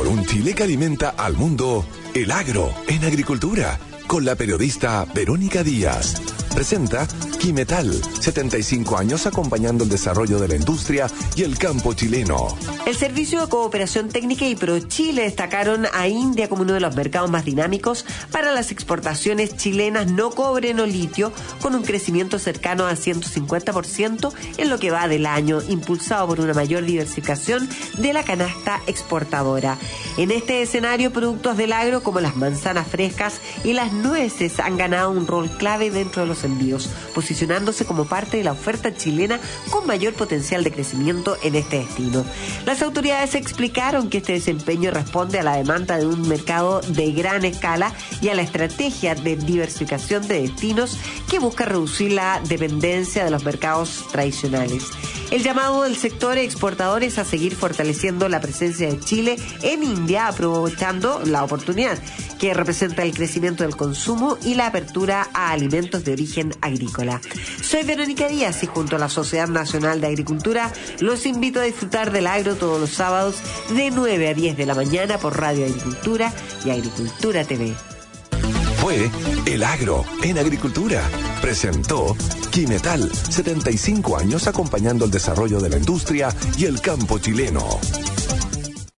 un Chile que alimenta al mundo, El Agro en Agricultura, con la periodista Verónica Díaz. Presenta Quimetal, 75 años acompañando el desarrollo de la industria y el campo chileno. El Servicio de Cooperación Técnica y ProChile destacaron a India como uno de los mercados más dinámicos para las exportaciones chilenas no cobre no litio, con un crecimiento cercano a 150% en lo que va del año, impulsado por una mayor diversificación de la canasta exportadora. En este escenario, productos del agro como las manzanas frescas y las nueces han ganado un rol clave dentro de los envíos, posicionándose como parte de la oferta chilena con mayor potencial de crecimiento en este destino. Las autoridades explicaron que este desempeño responde a la demanda de un mercado de gran escala y a la estrategia de diversificación de destinos que busca reducir la dependencia de los mercados tradicionales. El llamado del sector exportador es a seguir fortaleciendo la presencia de Chile en India, aprovechando la oportunidad que representa el crecimiento del consumo y la apertura a alimentos de origen agrícola. Soy Verónica Díaz y junto a la Sociedad Nacional de Agricultura los invito a disfrutar del agro todos los sábados de 9 a 10 de la mañana por Radio Agricultura y Agricultura TV. Fue El Agro en Agricultura. Presentó Quimetal, 75 años acompañando el desarrollo de la industria y el campo chileno.